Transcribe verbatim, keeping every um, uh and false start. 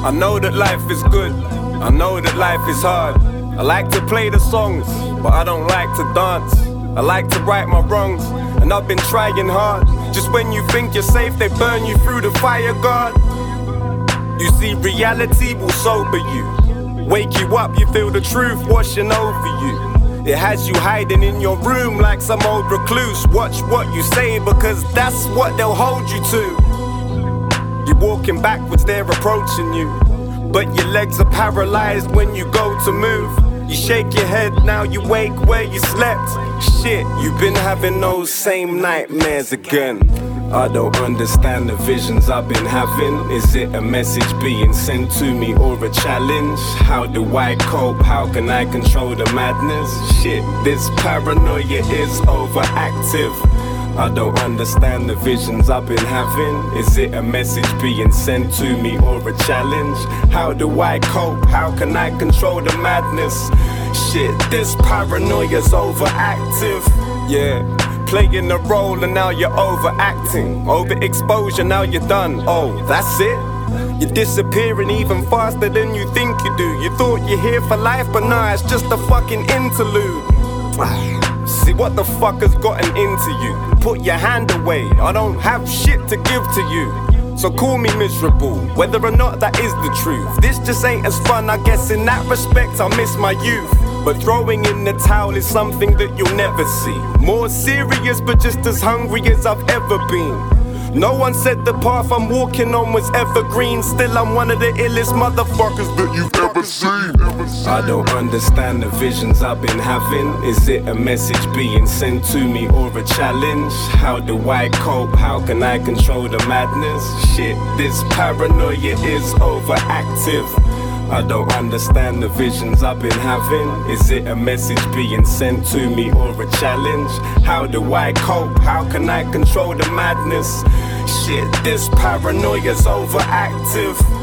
I know that life is good, I know that life is hard. I like to play the songs, but I don't like to dance. I like to right my wrongs, and I've been trying hard. Just when you think you're safe, they burn you through the fire guard. You see, reality will sober you, wake you up, you feel the truth washing over you. It has you hiding in your room like some old recluse. Watch what you say, because that's what they'll hold you to. You're walking backwards, they're approaching you, but your legs are paralyzed when you go to move. You shake your head, now you wake where you slept. Shit, you've been having those same nightmares again. I don't understand the visions I've been having. Is it a message being sent to me or a challenge? How do I cope? How can I control the madness? Shit, this paranoia is overactive. I don't understand the visions I've been having. Is it a message being sent to me or a challenge? How do I cope? How can I control the madness? Shit, this paranoia's overactive. Yeah, playing the role and now you're overacting. Overexposure, now you're done. Oh, that's it? You're disappearing even faster than you think you do. You thought you're here for life, but nah, it's just a fucking interlude. See what the fuck has gotten into you? Put your hand away, I don't have shit to give to you. So call me miserable, whether or not that is the truth. This just ain't as fun, I guess in that respect I miss my youth. But throwing in the towel is something that you'll never see. More serious but just as hungry as I've ever been. No one said the path I'm walking on was evergreen. Still I'm one of the illest motherfuckers that you've ever seen. I don't understand the visions I've been having. Is it a message being sent to me or a challenge? How do I cope? How can I control the madness? Shit, this paranoia is overactive. I don't understand the visions I've been having. Is it a message being sent to me or a challenge? How do I cope? How can I control the madness? Shit, this paranoia's overactive.